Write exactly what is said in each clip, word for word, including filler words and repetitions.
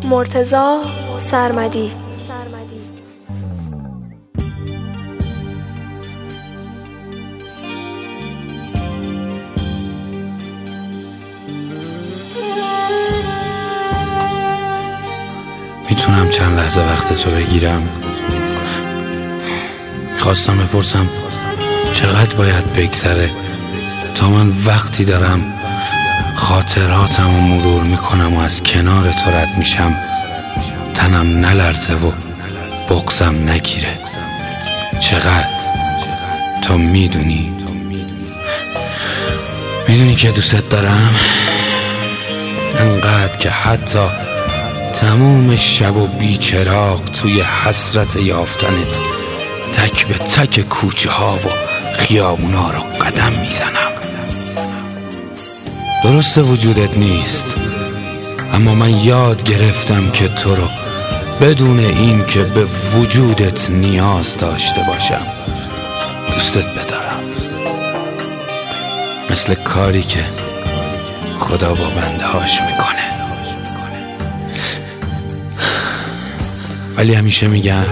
مرتضی سرمدی. میتونم چند لحظه وقت تو بگیرم؟ خواستم بپرسم چقدر باید بگذره تا من وقتی دارم خاطراتم رو مرور میکنم و از کنار تو رد میشم تنم نلرزه و بغضم نگیره. چقدر؟ تو میدونی میدونی که دوست دارم، انقدر که حتی تموم شب و بیچراغ توی حسرت یافتنت تک به تک کوچه ها و خیابونا رو قدم میزنم. درست وجودت نیست، اما من یاد گرفتم که تو رو بدون این که به وجودت نیاز داشته باشم دوستت بدارم، مثل کاری که خدا با بنده هاش میکنه. ولی همیشه میگم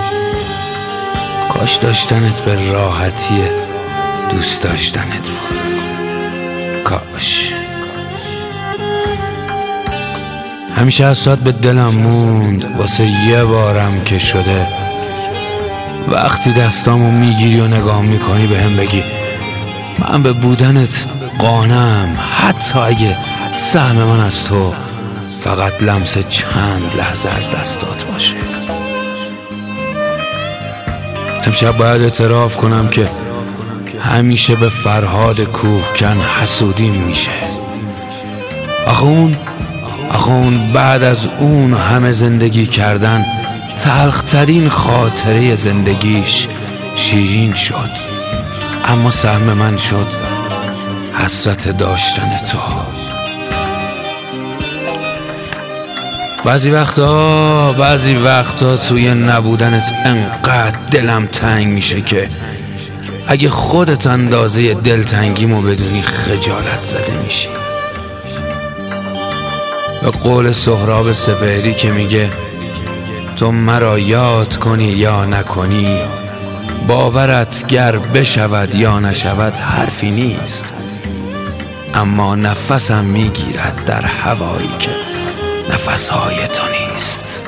کاش داشتنت به راحتی دوست داشتنت بود. کاش. همیشه اسات به دلم موند واسه یه بارم که شده وقتی دستامو میگیری و نگاه میکنی به هم بگی من به بودنت قانعم، حتی اگه سهم من از تو فقط لمس چند لحظه از دستات باشه. امشب باید اعتراف کنم که همیشه به فرهاد کوهکن حسودیم میشه. آخه اون آخه اون بعد از اون همه زندگی کردن تلخترین خاطره زندگیش شیرین شد، اما سهم من شد حسرت داشتن تو. بعضی وقتا بعضی وقتا توی نبودنت انقدر دلم تنگ میشه که اگه خودت اندازه دلتنگیمو بدونی خجالت زده میشی. به قول سهراب سپهری که میگه تو مرا یاد کنی یا نکنی، باورت گر بشود یا نشود حرفی نیست، اما نفسم میگیرد در هوایی که نفسهای تو نیست.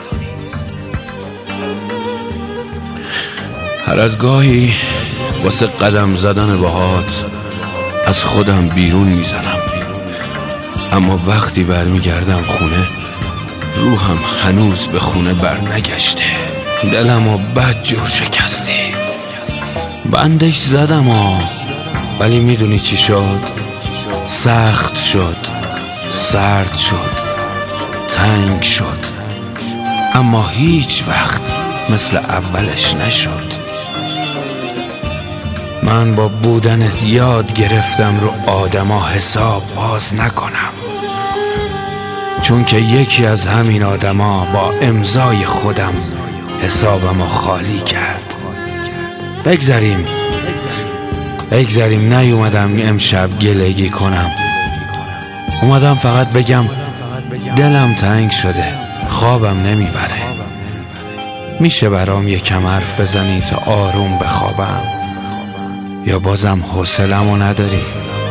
هر از گاهی واسه قدم زدن باهات از خودم بیرون میزنم، اما وقتی برمیگردم خونه روحم هنوز به خونه بر نگشته. دلمو بد جور شکستی، بندش زدم ها، ولی میدونی چی شد؟ سخت شد، سرد شد، تنگ شد، اما هیچ وقت مثل اولش نشد. من با بودنت یاد گرفتم رو آدما حساب باز نکنم، چون که یکی از همین آدما با امضای خودم حسابمو خالی کرد. بگذاریم بگذاریم نیومدم امشب گلگی کنم، اومدم فقط بگم دلم تنگ شده، خوابم نمیبره. میشه برام یکم حرف بزنی تا آروم بخوابم، یا بازم حوصله‌مو نداری؟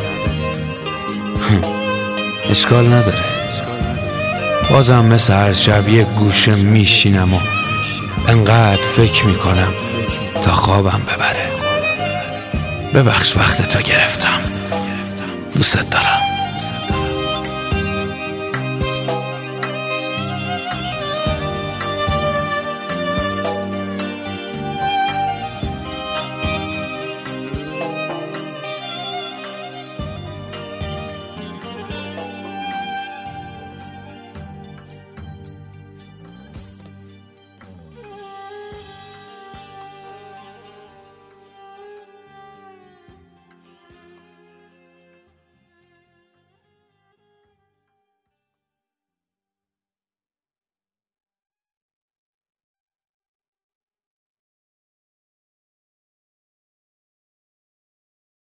اشکال نداره، بازم مثل هر شب یک گوشه میشینم و انقدر فکر میکنم تا خوابم ببره. ببخش وقت تو گرفتم، دوست دارم.